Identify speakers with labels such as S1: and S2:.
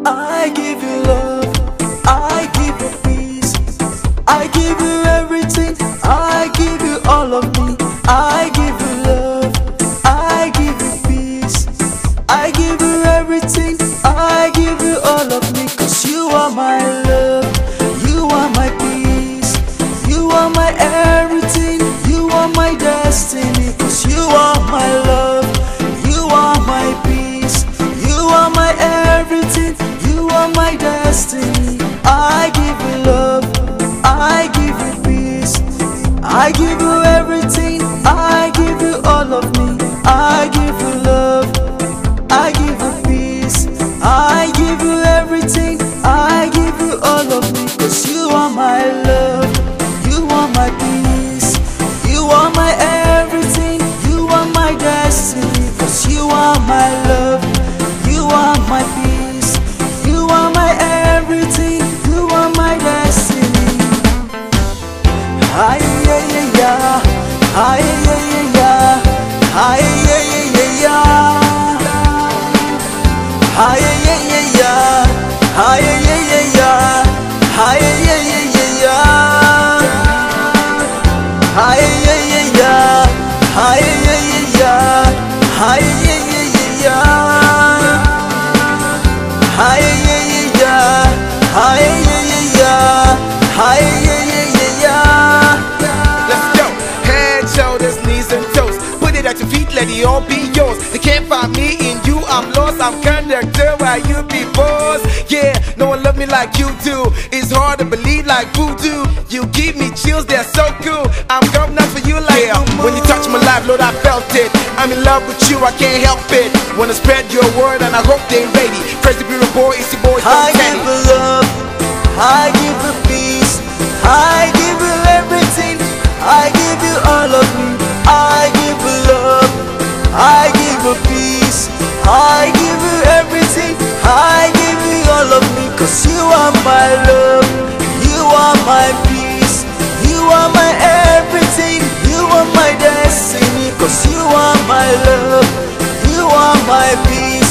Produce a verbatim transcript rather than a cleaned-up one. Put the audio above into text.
S1: I give you love, I give you peace, I give you everything, I give you all of me. I give you love, I give you peace, I give you everything, I give you all of me. Cause you are my love, you are my peace, you are my everything, you are my destiny. Cause you are my love, you are my peace, you are my everything, you are my destiny. I give you love, I give you peace, I give you everything, I give you all of me. I give you love, I give you peace, I give you everything, I give you all of me. Cause you are my love, you are my peace, you are my everything, you are my destiny. Cause you are my love, you are my peace, you are my everything, you are my destiny. Ay, ay, ay, ay, ay, ay, ay, ay. Ay, ay, ay, ay, ay. Ay, ay, ay, ay, ay. Ay, ay, ay, ay, ay. Ay, ay, ay, ay, ay, ay. Ay, ay, ay, ay, ay. Ay, ay, ay, ay, ay. Ay, ay, ay, ay, ay. Ay, ay, ay, ay, ay. Ay, ay, ay, ay, ay. Ay, ay, ay, ay, ay.
S2: Let's go. Head, shoulders, knees and toes. Put it at your feet, let it all be yours. They can't find me in you, I'm lost. I'm conductor while you be boss. Yeah, no one love me like you do. It's hard to believe like voodoo. You give me chills, they're so cool. I'm going up for you like yeah. When you touch my life, Lord, I felt it. I'm in love with you, I can't help it. Wanna spread your word and I hope they ready. Crazy Bureau boy, it's your boy,
S1: I
S2: Tom
S1: give you love, I give you peace, I give you everything, I give you all of me. I give you love, I give you peace, I give you everything, I give you all of me. Cause you are my love, you are my peace, you are my everything, you are my destiny. Cause you are my love, you are my peace,